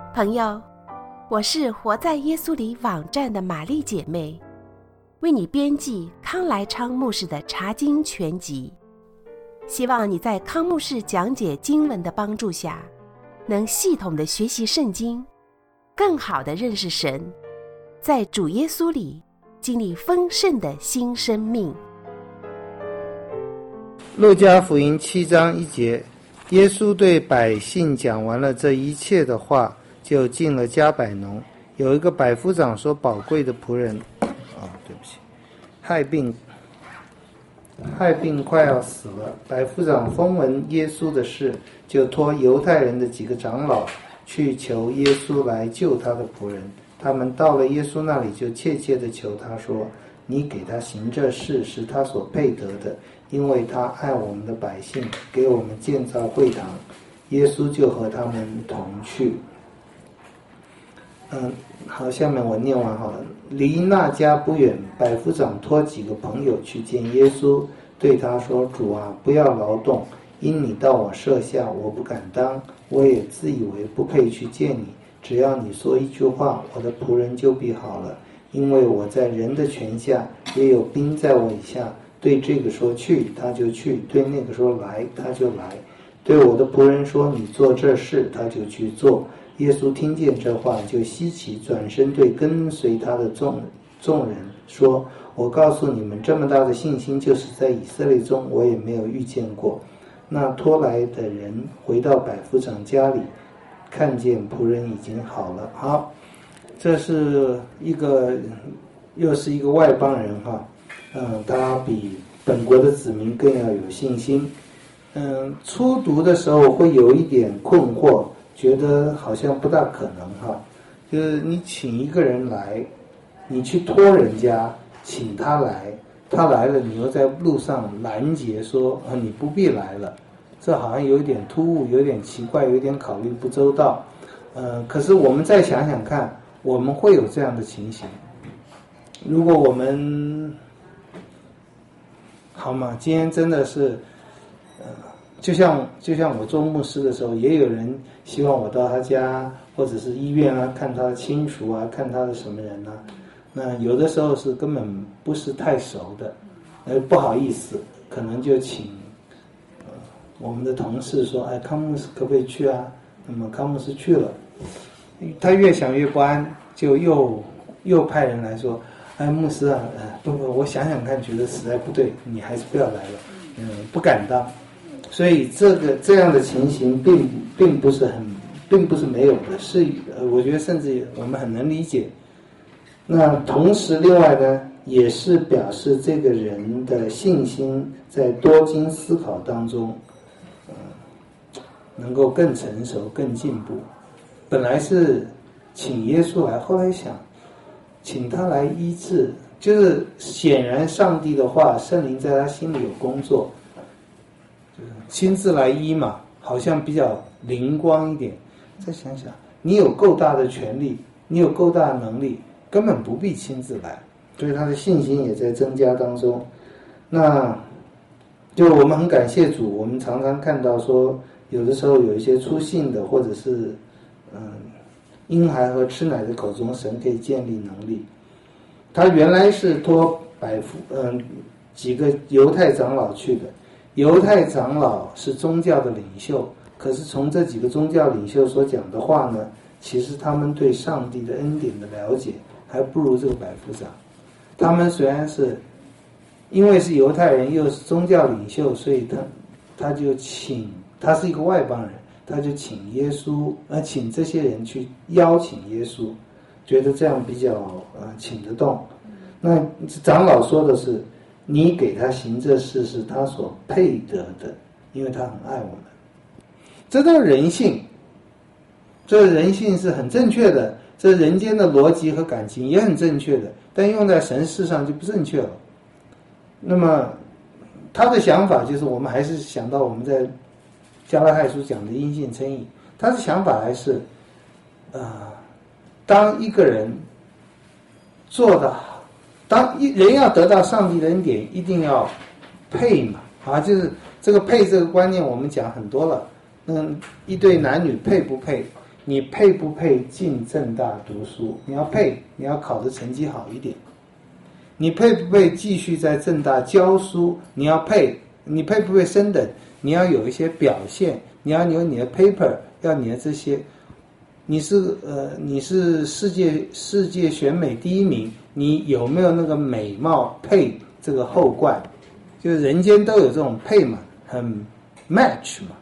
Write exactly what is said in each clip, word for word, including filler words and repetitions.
朋友，我是活在耶稣里网站的玛丽姐妹，为你编辑康来昌牧师的查经全集，希望你在康牧师讲解经文的帮助下，能系统的学习圣经，更好的认识神，在主耶稣里经历丰盛的新生命。 路加福音七章一节，耶稣对百姓讲完了这一切的话，就进了迦百农。有一个百夫长说，宝贵的仆人啊，对不起，害病害病快要死了。百夫长风闻耶稣的事，就托犹太人的几个长老去求耶稣来救他的仆人。他们到了耶稣那里，就切切地求他说，你给他行这事是他所配得的，因为他爱我们的百姓，给我们建造会堂。耶稣就和他们同去。嗯，好，下面我念完好了。离那家不远，百夫长托几个朋友去见耶稣，对他说，主啊，不要劳动，因你到我舍下，我不敢当，我也自以为不配去见你，只要你说一句话，我的仆人就必好了，因为我在人的权下，也有兵在我以下，对这个说去，他就去，对那个说来，他就来，对我的仆人说你做这事，他就去做。耶稣听见这话，就稀奇，转身对跟随他的众众人说，我告诉你们，这么大的信心，就是在以色列中我也没有遇见过。那拖来的人回到百夫长家里，看见仆人已经好了。好，这是一个又是一个外邦人哈，嗯，他比本国的子民更要有信心。嗯，初读的时候会有一点困惑，觉得好像不大可能哈，就是你请一个人来，你去托人家请他来，他来了你又在路上拦截说啊你不必来了，这好像有点突兀，有点奇怪，有点考虑不周到。呃，可是我们再想想看，我们会有这样的情形。如果我们好嘛，今天真的是呃，就像就像我做牧师的时候，也有人希望我到他家或者是医院啊，看他的亲属啊，看他的什么人啊。那有的时候是根本不是太熟的，呃，不好意思，可能就请呃我们的同事说，哎，康牧师可不可以去啊？那么康牧师去了，他越想越不安，就又又派人来说，哎，牧师啊，呃，不不，我想想看，觉得实在不对，你还是不要来了，嗯，不敢当。所以这个这样的情形并并不是很，并不是没有的，是呃，我觉得甚至我们很能理解。那同时，另外呢，也是表示这个人的信心在多经思考当中，呃，能够更成熟、更进步。本来是请耶稣来，后来想请他来医治，就是显然上帝的话，圣灵在他心里有工作。亲自来医嘛，好像比较灵光一点。再想想，你有够大的权力，你有够大的能力，根本不必亲自来，所以他的信心也在增加当中。那就我们很感谢主，我们常常看到说，有的时候有一些出信的，或者是嗯，婴孩和吃奶的口中，神可以建立能力。他原来是托百夫嗯几个犹太长老去的。犹太长老是宗教的领袖，可是从这几个宗教领袖所讲的话呢，其实他们对上帝的恩典的了解还不如这个百夫长。他们虽然是因为是犹太人又是宗教领袖，所以他他就请，他是一个外邦人，他就请耶稣呃请这些人去邀请耶稣，觉得这样比较呃请得动。那长老说的是，你给他行这事是他所配得的，因为他很爱我们。这都是人性，这人性是很正确的，这人间的逻辑和感情也很正确的，但用在神事上就不正确了。那么他的想法就是，我们还是想到我们在加拉太书讲的因信称义，他的想法还是啊、呃，当一个人做的好，当一人要得到上帝的恩典，一定要配嘛，啊，就是这个配这个观念，我们讲很多了。嗯，一对男女配不配？ 你配不配进正大读书？你要配，你要考的成绩好一点。你配不配继续在正大教书？你要配，你配不配升等？你要有一些表现，你要有你的 paper， 要你的这些。你是呃，你是世界世界选美第一名，你有没有那个美貌配这个后冠？就是人间都有这种配嘛，很 match 嘛。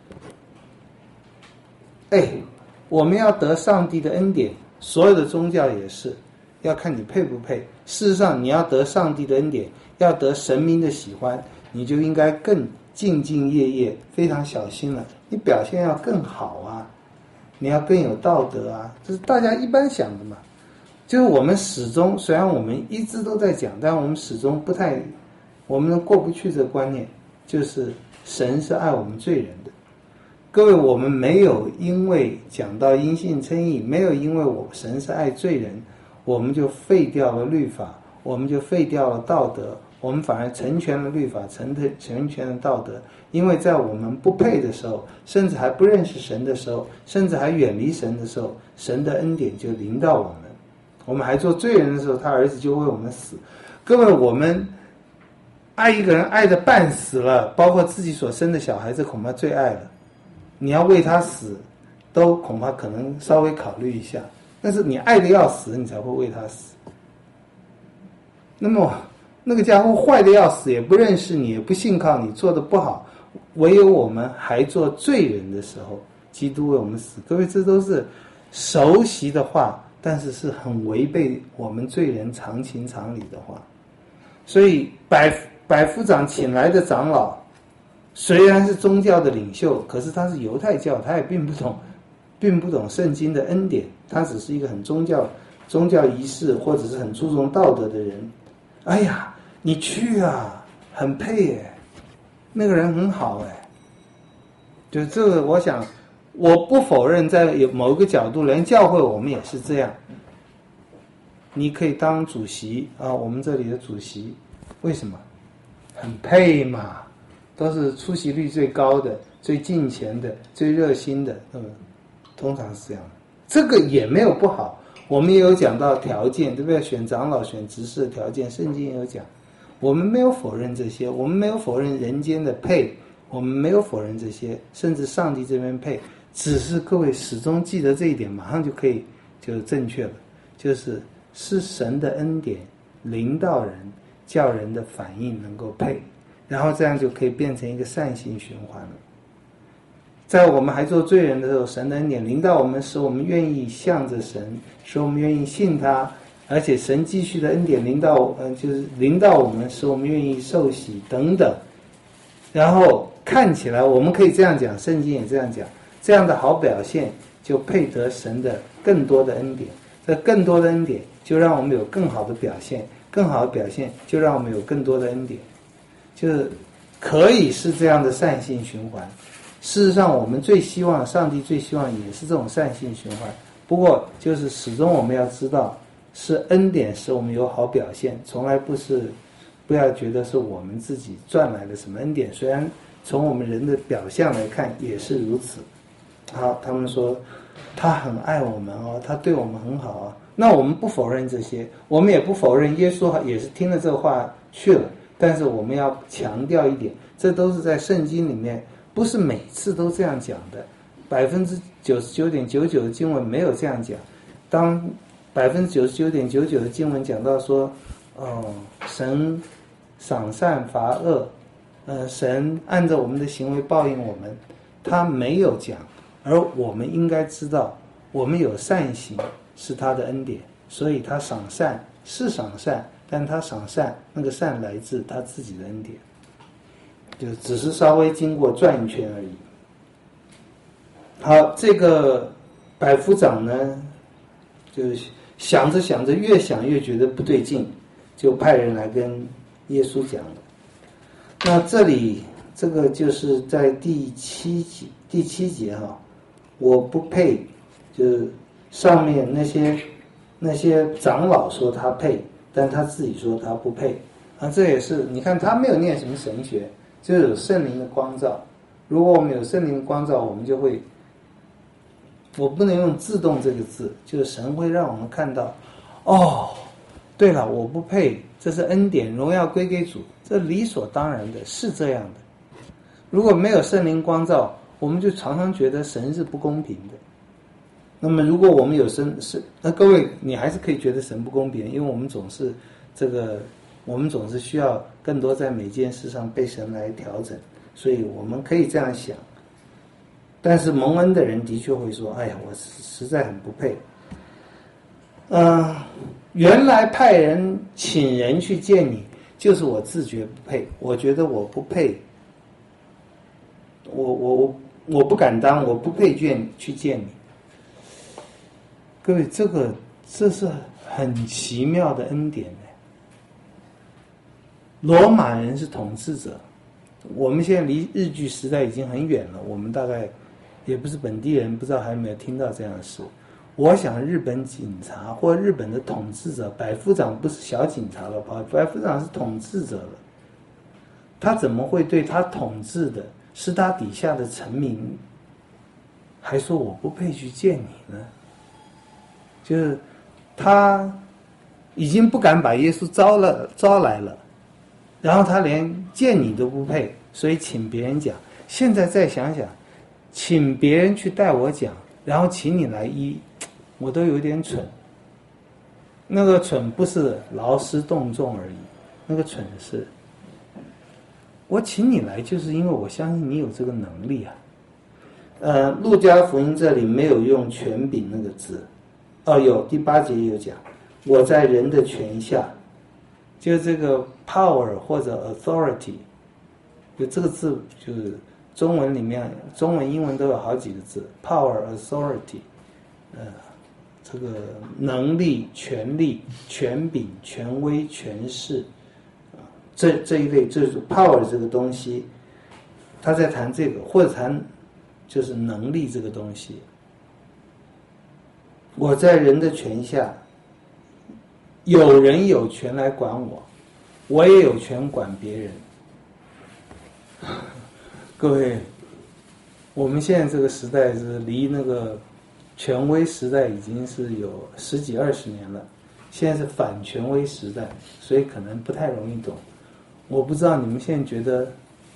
哎，我们要得上帝的恩典，所有的宗教也是要看你配不配。事实上，你要得上帝的恩典，要得神明的喜欢，你就应该更兢兢业业，非常小心了。你表现要更好啊，你要更有道德啊，这是大家一般想的嘛。就是我们始终，虽然我们一直都在讲，但我们始终不太，我们过不去这个观念，就是神是爱我们罪人的。各位，我们没有因为讲到因信称义，没有因为我神是爱罪人，我们就废掉了律法，我们就废掉了道德，我们反而成全了律法，成成全了道德。因为在我们不配的时候，甚至还不认识神的时候，甚至还远离神的时候，神的恩典就临到我们。我们还做罪人的时候，他儿子就为我们死。各位，我们爱一个人爱得半死了，包括自己所生的小孩子，恐怕最爱了。你要为他死，都恐怕可能稍微考虑一下。但是你爱得要死，你才会为他死。那么那个家伙坏得要死，也不认识你，也不信靠你，做得不好，唯有我们还做罪人的时候，基督为我们死。各位，这都是熟悉的话，但是是很违背我们罪人常情常理的话。所以百百夫长请来的长老，虽然是宗教的领袖，可是他是犹太教，他也并不懂并不懂圣经的恩典，他只是一个很宗教宗教仪式或者是很注重道德的人。哎呀，你去啊，很配耶，那个人很好哎。就这个，我想我不否认，在某一个角度，连教会我们也是这样。你可以当主席啊，我们这里的主席，为什么？很配嘛，都是出席率最高的、最敬虔的、最热心的，嗯，通常是这样。这个也没有不好，我们也有讲到条件，对不对？选长老、选执事的条件，圣经也有讲。我们没有否认这些，我们没有否认人间的配，我们没有否认这些，甚至上帝这边配。只是各位始终记得这一点，马上就可以就正确了，就是是神的恩典临到人，叫人的反应能够配，然后这样就可以变成一个善性循环了。在我们还做罪人的时候，神的恩典临到我们，使我们愿意向着神，使我们愿意信他，而且神继续的恩典临到，呃，就是临到我们，使我们愿意受洗等等。然后看起来我们可以这样讲，圣经也这样讲，这样的好表现就配得神的更多的恩典。这更多的恩典就让我们有更好的表现，更好的表现就让我们有更多的恩典，就是可以是这样的善性循环。事实上，我们最希望，上帝最希望也是这种善性循环。不过，就是始终我们要知道，是恩典使我们有好表现，从来不是，不要觉得是我们自己赚来的什么恩典。虽然从我们人的表象来看也是如此。好，他们说他很爱我们哦，他对我们很好啊。那我们不否认这些，我们也不否认耶稣也是听了这话去了。但是我们要强调一点，这都是在圣经里面。不是每次都这样讲的，百分之九十九点九九的经文没有这样讲。当百分之九十九点九九的经文讲到说，哦，神赏善罚恶，呃，神按照我们的行为报应我们，他没有讲。而我们应该知道，我们有善行是他的恩典，所以他赏善是赏善，但他赏善那个善来自他自己的恩典。就只是稍微经过转一圈而已。好，这个百夫长呢，就想着想着，越想越觉得不对劲，就派人来跟耶稣讲了。那这里这个就是在第七节，第七节哈，我不配，就是上面那些那些长老说他配，但他自己说他不配啊，这也是你看他没有念什么神学。就是有圣灵的光照，如果我们有圣灵的光照，我们就会我不能用自动这个字，就是神会让我们看到，哦，对了，我不配，这是恩典，荣耀归给主，这理所当然的，是这样的。如果没有圣灵光照，我们就常常觉得神是不公平的。那么如果我们有神是，那各位你还是可以觉得神不公平，因为我们总是这个，我们总是需要更多在每件事上被神来调整，所以我们可以这样想。但是蒙恩的人的确会说，哎呀，我实在很不配。嗯、呃，原来派人请人去见你，就是我自觉不配，我觉得我不配，我我我我不敢当，我不配见去见你。各位，这个这是很奇妙的恩典呢。罗马人是统治者，我们现在离日据时代已经很远了，我们大概也不是本地人，不知道还有没有听到这样的事。我想日本警察或日本的统治者，百夫长不是小警察了，百夫长是统治者了，他怎么会对他统治的是他底下的臣民还说我不配去见你呢？就是他已经不敢把耶稣招了招来了，然后他连见你都不配，所以请别人讲。现在再想想，请别人去带我讲，然后请你来医，我都有点蠢。那个蠢不是劳师动众而已，那个蠢是我请你来就是因为我相信你有这个能力啊。呃，路加福音这里没有用权柄那个字，哦，有第八节有讲，我在人的权下，就这个 power 或者 authority， 就这个字就是中文里面，中文英文都有好几个字 ，power authority， 呃，这个能力、权力、权柄、权威、权势，这这一类就是 power 这个东西，他在谈这个，或者谈就是能力这个东西。我在人的权下，有人有权来管我，我也有权管别人。各位，我们现在这个时代是离那个权威时代已经是有十几二十年了，现在是反权威时代，所以可能不太容易懂。我不知道你们现在觉得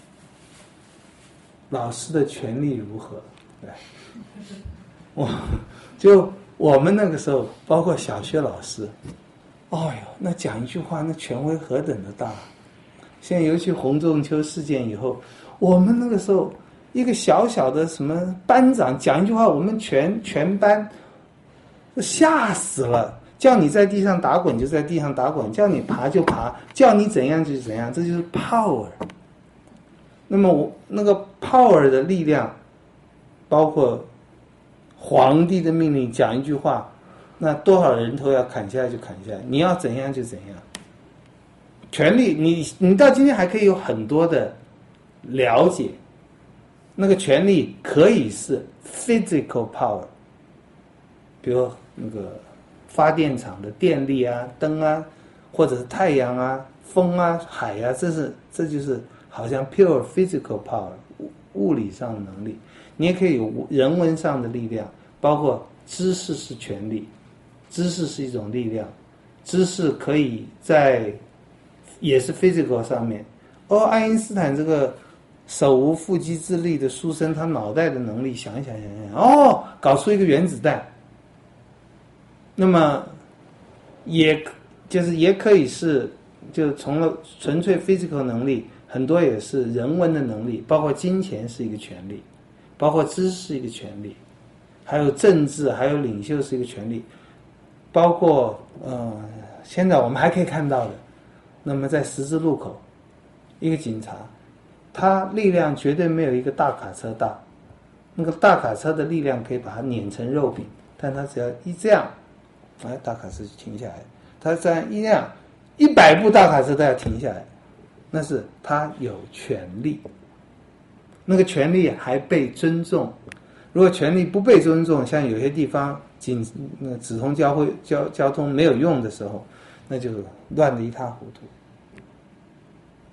老师的权力如何？对，我就我们那个时候，包括小学老师，哦哟，那讲一句话，那权威何等的大！现在尤其洪仲丘事件以后，我们那个时候一个小小的什么班长讲一句话，我们全全班吓死了。叫你在地上打滚就在地上打滚，叫你爬就爬，叫你怎样就怎样，这就是 power。那么我那个 power 的力量，包括皇帝的命令讲一句话，那多少人头要砍下来就砍下来，你要怎样就怎样。权力，你你到今天还可以有很多的了解，那个权力可以是 physical power， 比如那个发电厂的电力啊、灯啊，或者是太阳啊、风啊、海啊，这是这就是好像 pure physical power， 物理上的能力。你也可以有人文上的力量，包括知识是权力，知识是一种力量，知识可以在也是 physical 上面。哦，爱因斯坦这个手无缚鸡之力的书生，他脑袋的能力想一想想想，哦，搞出一个原子弹。那么也就是也可以是，就从了纯粹 physical 能力，很多也是人文的能力，包括金钱是一个权利，包括知识是一个权利，还有政治，还有领袖是一个权利，包括呃，现在我们还可以看到的，那么在十字路口，一个警察，他力量绝对没有一个大卡车大，那个大卡车的力量可以把它碾成肉饼，但他只要一这样，哎，大卡车就停下来，他这样一样，一百部大卡车都要停下来，那是他有权利，那个权利还被尊重。如果权利不被尊重，像有些地方警那个直通交会交交通没有用的时候，那就乱得一塌糊涂。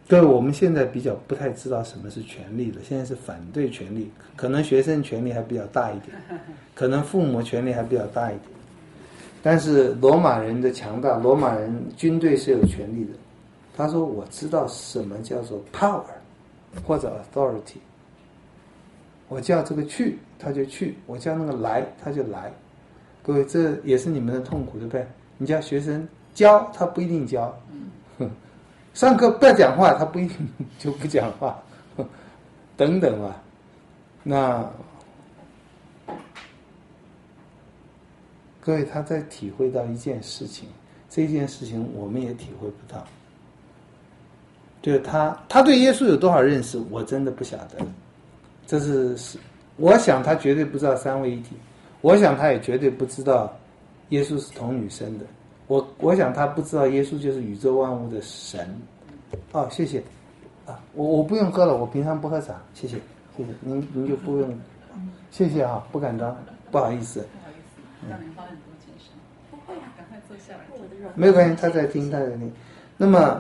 各位，我们现在比较不太知道什么是权利了，现在是反对权利，可能学生权利还比较大一点，可能父母权利还比较大一点。但是罗马人的强大，罗马人军队是有权利的。他说我知道什么叫做 power 或者 authority， 我叫这个去他就去，我叫那个来他就来。各位，这也是你们的痛苦，对不对？你叫学生教他不一定教，上课不要讲话他不一定就不讲话，等等啊。那各位，他在体会到一件事情，这件事情我们也体会不到。就是他，他对耶稣有多少认识，我真的不晓得。这是，我想他绝对不知道三位一体，我想他也绝对不知道耶稣是童女生的。我我想他不知道耶稣就是宇宙万物的神。哦，谢谢。啊，我我不用喝了，我平常不喝茶，谢谢，谢谢您，您就不用，谢谢啊，不敢当，不好意思。 让您花很多精神。不会啊，赶快坐下来。 没有关系，他在听，他在听。那么，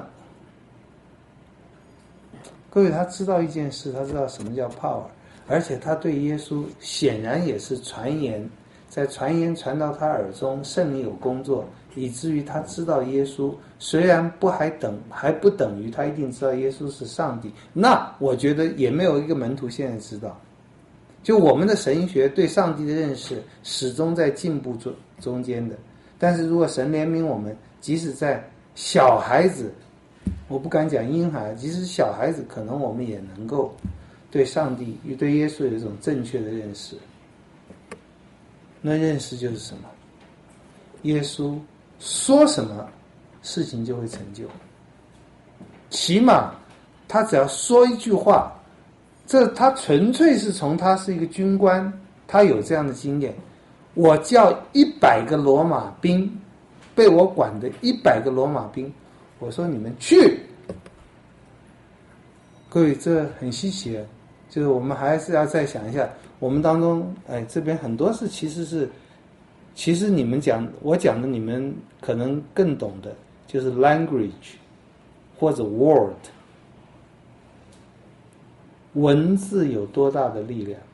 各位，他知道一件事，他知道什么叫 power， 而且他对耶稣显然也是传言，在传言传到他耳中，圣灵有工作，以至于他知道耶稣，虽然不还等还不等于他一定知道耶稣是上帝。那我觉得也没有一个门徒现在知道。就我们的神学对上帝的认识始终在进步中中间的，但是如果神怜悯我们，即使在小孩子，我不敢讲婴孩，即使小孩子，可能我们也能够对上帝与对耶稣有一种正确的认识。那认识就是什么？耶稣说什么事情就会成就，起码他只要说一句话，这他纯粹是从他是一个军官，他有这样的经验。我叫一百个罗马兵，被我管的一百个罗马兵，我说你们去。各位，这很稀奇，就是我们还是要再想一下，我们当中，哎，这边很多事其实是，其实你们讲，我讲的你们可能更懂的，就是 language 或者 word。文字有多大的力量，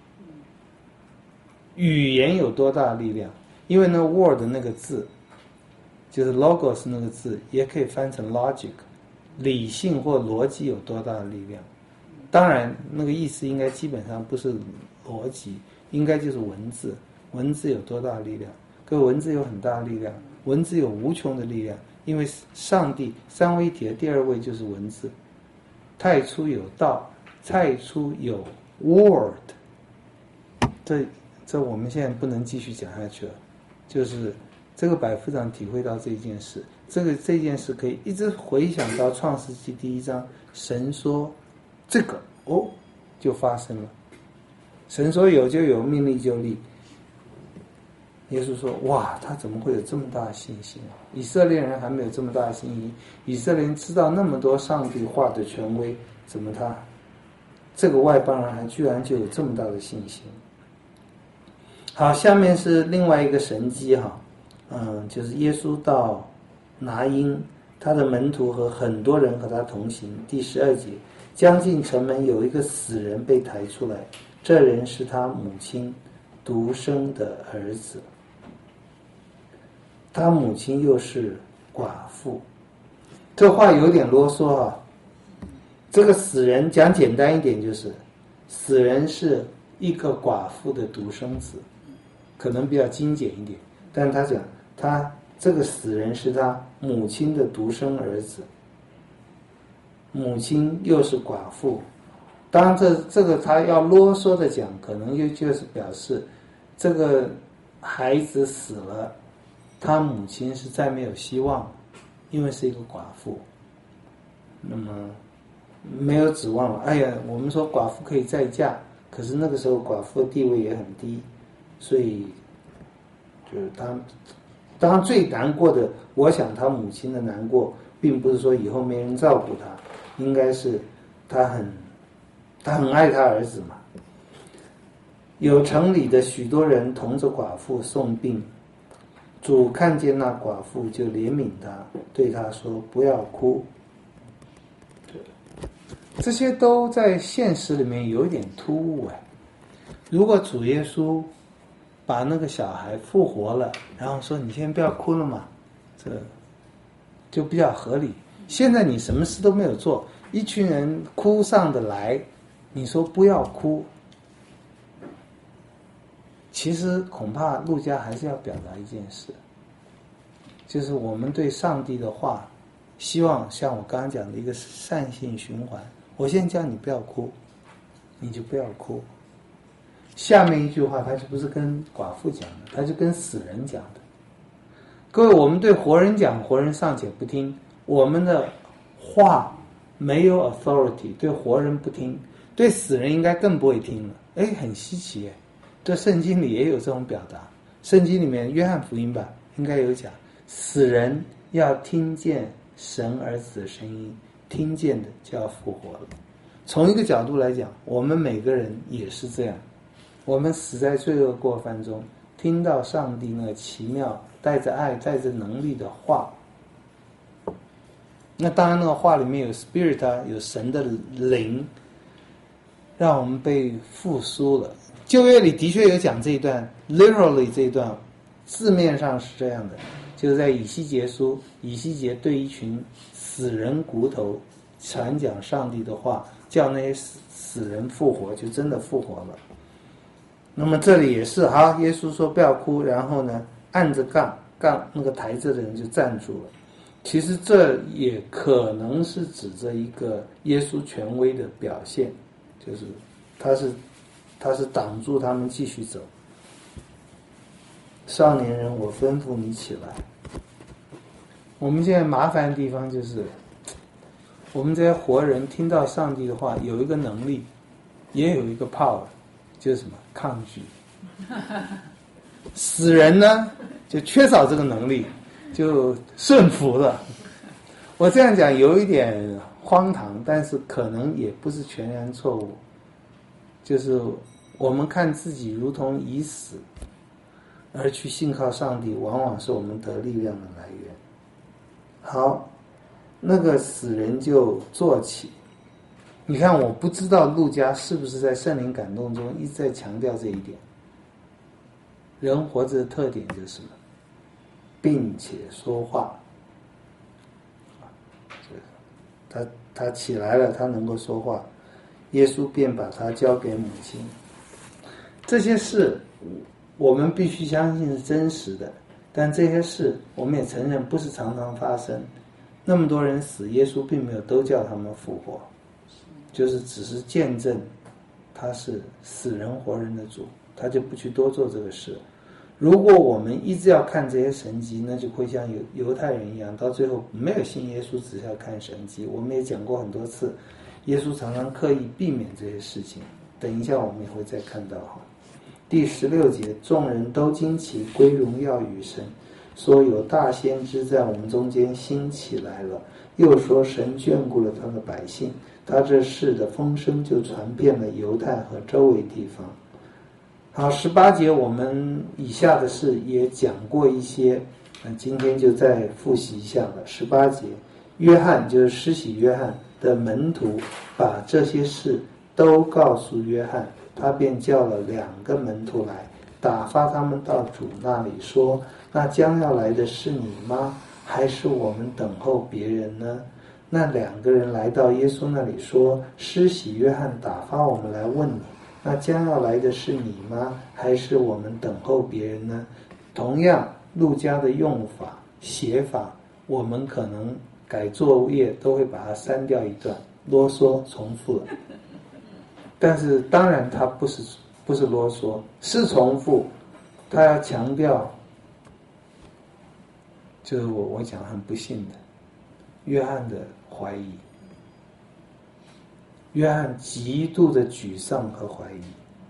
语言有多大的力量？因为那 word 那个字，就是 logos 那个字，也可以翻成 logic， 理性或逻辑有多大的力量？当然，那个意思应该基本上不是逻辑，应该就是文字。文字有多大的力量？各位，文字有很大的力量，文字有无穷的力量，因为上帝三位一体的第二位就是文字。太初有道，太初有 word， 这这我们现在不能继续讲下去了。就是这个百夫长体会到这件事，这个这件事可以一直回想到创世纪第一章，神说这个哦就发生了，神说有就有，命立就立。耶稣说哇，他怎么会有这么大的信心啊？以色列人还没有这么大的信心，以色列人知道那么多上帝话的权威，怎么他这个外邦人还居然就有这么大的信心？好，下面是另外一个神迹哈，嗯，就是耶稣到拿因，他的门徒和很多人和他同行。第十二节，将近城门有一个死人被抬出来，这人是他母亲独生的儿子，他母亲又是寡妇。这话有点啰嗦啊。这个死人讲简单一点，就是死人是一个寡妇的独生子，可能比较精简一点，但他讲他这个死人是他母亲的独生儿子，母亲又是寡妇。当然这这个他要啰嗦的讲，可能又就是表示这个孩子死了，他母亲是再没有希望，因为是一个寡妇，那么没有指望了。哎呀，我们说寡妇可以再嫁，可是那个时候寡妇的地位也很低，所以就是他当然最难过的，我想他母亲的难过并不是说以后没人照顾他，应该是他很他很爱他儿子嘛。有城里的许多人同着寡妇送病，主看见那寡妇就怜悯他，对他说不要哭。 这些都在现实里面有一点突兀哎。如果主耶稣把那个小孩复活了，然后说你先不要哭了嘛，这就比较合理。现在你什么事都没有做，一群人哭上的来，你说不要哭，其实恐怕路加还是要表达一件事，就是我们对上帝的话，希望像我刚刚讲的一个善性循环。我先叫你不要哭，你就不要哭。下面一句话他就不是跟寡妇讲的，他就跟死人讲的。各位，我们对活人讲，活人尚且不听，我们的话没有 authority， 对活人不听，对死人应该更不会听了。哎，很稀奇哎，这圣经里也有这种表达。圣经里面约翰福音吧应该有讲，死人要听见神儿子的声音，听见的就要复活了。从一个角度来讲，我们每个人也是这样，我们死在罪恶过犯中，听到上帝那奇妙带着爱带着能力的话，那当然那个话里面有 spirit 啊，有神的灵，让我们被复苏了。旧约里的确有讲这一段 literally 这一段字面上是这样的，就是在以西结书，以西结对一群死人骨头传讲上帝的话，叫那些死死人复活，就真的复活了。那么这里也是，好，耶稣说不要哭，然后呢按着杠杠那个台子的人就站住了。其实这也可能是指着一个耶稣权威的表现，就是他是他是挡住他们继续走。少年人，我吩咐你起来。我们现在麻烦的地方就是，我们这些活人听到上帝的话，有一个能力，也有一个 power， 就是什么？抗拒。死人呢，就缺少这个能力，就顺服了。我这样讲有一点荒唐，但是可能也不是全然错误。就是我们看自己如同已死，而去信靠上帝，往往是我们得力量的来源。好，那个死人就坐起。你看，我不知道路加是不是在圣灵感动中一直在强调这一点。人活着的特点就是什么？并且说话。他他起来了，他能够说话，耶稣便把他交给母亲。这些事我们必须相信是真实的，但这些事我们也承认不是常常发生。那么多人死，耶稣并没有都叫他们复活，就是只是见证他是死人活人的主，他就不去多做这个事。如果我们一直要看这些神迹，那就会像犹犹太人一样，到最后没有信耶稣，只是要看神迹。我们也讲过很多次，耶稣常常刻意避免这些事情。等一下我们也会再看到哈。第十六节，众人都惊奇，归荣耀与神，说有大先知在我们中间兴起来了，又说神眷顾了他的百姓，他这事的风声就传遍了犹太和周围地方。好，十八节我们以下的事也讲过一些，那今天就再复习一下了。十八节，约翰就是施洗约翰的门徒，把这些事都告诉约翰，他便叫了两个门徒来，打发他们到主那里，说：那将要来的是你吗？还是我们等候别人呢？那两个人来到耶稣那里说：施洗约翰打发我们来问你，那将要来的是你吗？还是我们等候别人呢？同样，路加的用法写法，我们可能改作业都会把它删掉一段，啰嗦重复了。但是当然它不是不是啰嗦，是重复，他要强调，就是我我讲很不幸的，约翰的怀疑。约翰极度的沮丧和怀疑。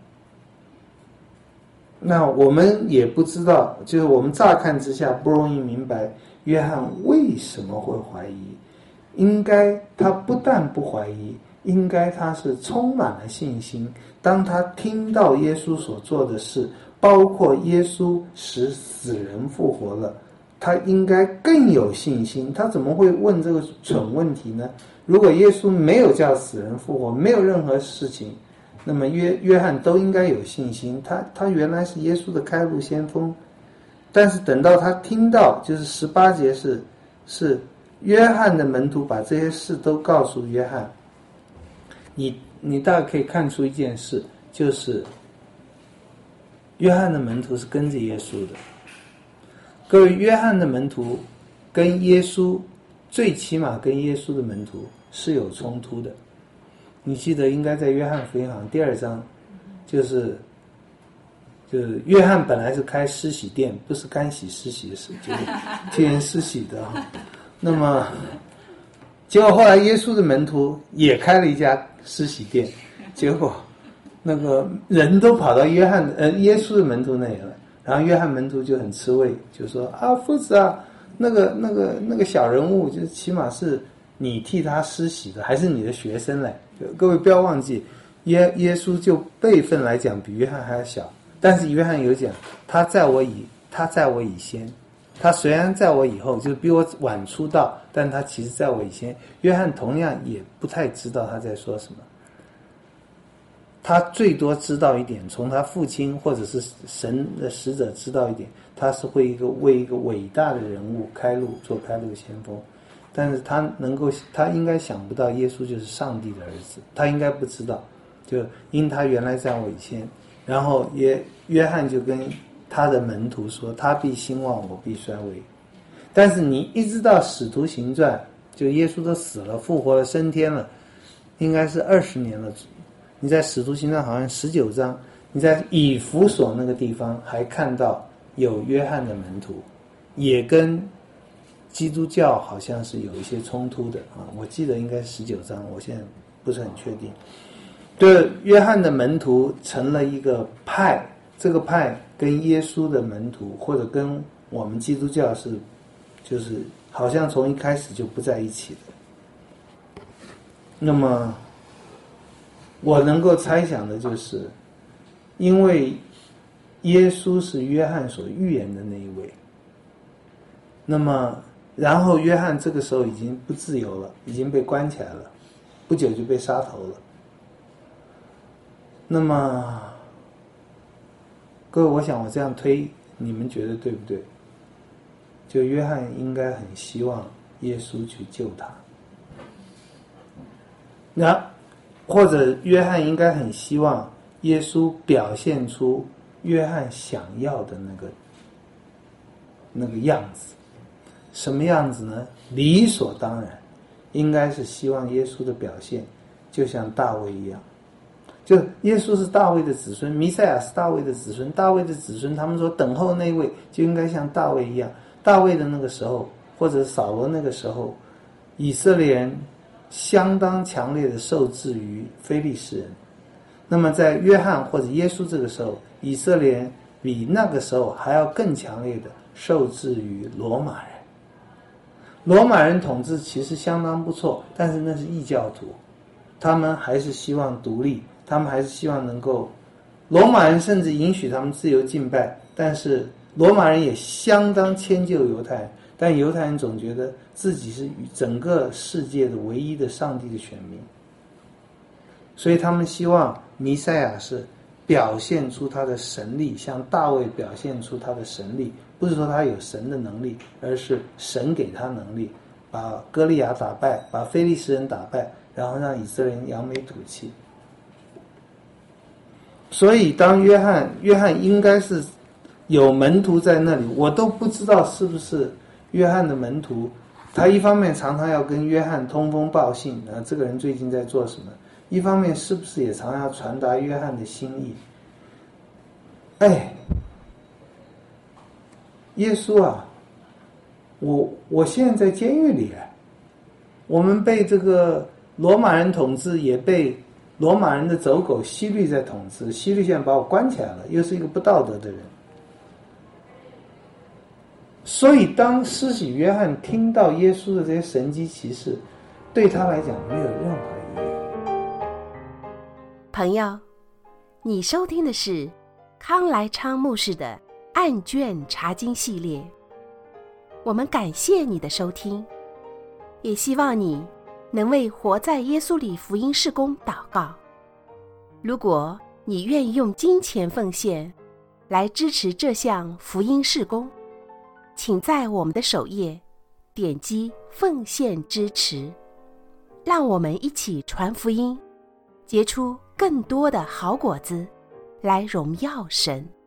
那我们也不知道，就是我们乍看之下不容易明白约翰为什么会怀疑。应该他不但不怀疑，应该他是充满了信心。当他听到耶稣所做的事，包括耶稣使死人复活了，他应该更有信心。他怎么会问这个蠢问题呢？ 如果耶稣没有叫死人复活，没有任何事情，那么约约翰都应该有信心，他他原来是耶稣的开路先锋。但是等到他听到，就是十八节是是约翰的门徒把这些事都告诉约翰，你你大概可以看出一件事，就是约翰的门徒是跟着耶稣的。各位，约翰的门徒跟耶稣，最起码跟耶稣的门徒是有冲突的。你记得应该在约翰福音好像第二章，就是就是约翰本来是开施洗店，不是干洗施洗的事，就是替人施洗的哈。那么结果后来耶稣的门徒也开了一家施洗店，结果那个人都跑到约翰呃耶稣的门徒那里了，然后约翰门徒就很吃味，就说啊夫子啊，那个那个那个小人物，就是起码是你替他施洗的，还是你的学生嘞？各位不要忘记，耶耶稣就辈分来讲比约翰还要小，但是约翰有讲，他在我以他在我以先，他虽然在我以后，就是比我晚出道，但他其实在我以前。约翰同样也不太知道他在说什么，他最多知道一点，从他父亲或者是神的使者知道一点，他是会一个为一个伟大的人物开路，做开路先锋。但是他能够，他应该想不到耶稣就是上帝的儿子，他应该不知道，就因他原来在我以前。然后约约翰就跟他的门徒说，他必兴旺，我必衰微。但是你一直到使徒行传，就耶稣都死了复活了升天了，应该是二十年了，你在使徒行传好像十九章，你在以弗所那个地方还看到有约翰的门徒，也跟基督教好像是有一些冲突的啊，我记得应该十九章，我现在不是很确定。对，约翰的门徒成了一个派，这个派跟耶稣的门徒或者跟我们基督教是，就是好像从一开始就不在一起的。那么我能够猜想的就是，因为耶稣是约翰所预言的那一位，那么然后约翰这个时候已经不自由了，已经被关起来了，不久就被杀头了。那么各位，我想我这样推，你们觉得对不对？就约翰应该很希望耶稣去救他，那或者约翰应该很希望耶稣表现出约翰想要的那个那个样子。什么样子呢？理所当然应该是希望耶稣的表现就像大卫一样，就耶稣是大卫的子孙，弥赛亚是大卫的子孙，大卫的子孙他们说等候那位就应该像大卫一样。大卫的那个时候或者扫罗那个时候，以色列人相当强烈的受制于非利士人，那么在约翰或者耶稣这个时候，以色列人比那个时候还要更强烈的受制于罗马人。罗马人统治其实相当不错，但是那是异教徒，他们还是希望独立，他们还是希望能够，罗马人甚至允许他们自由敬拜，但是罗马人也相当迁就犹太人，但犹太人总觉得自己是整个世界的唯一的上帝的选民，所以他们希望弥赛亚是表现出他的神力，像大卫表现出他的神力，不是说他有神的能力，而是神给他能力，把歌利亚打败，把非利士人打败，然后让以色列人扬眉吐气。所以当约翰约翰应该是有门徒在那里，我都不知道是不是约翰的门徒，他一方面常常要跟约翰通风报信，啊，这个人最近在做什么，一方面是不是也常常要传达约翰的心意。哎，耶稣啊，我我现在在监狱里，我们被这个罗马人统治，也被罗马人的走狗希律在统治，希律现在把我关起来了，又是一个不道德的人。所以当施洗约翰听到耶稣的这些神迹奇事，对他来讲没有任何意义。 朋友，你收听的是康来昌牧师的案卷查经系列，我们感谢你的收听，也希望你能为活在耶稣里福音事工祷告。如果你愿意用金钱奉献来支持这项福音事工，请在我们的首页点击奉献支持，让我们一起传福音，结出更多的好果子，来荣耀神。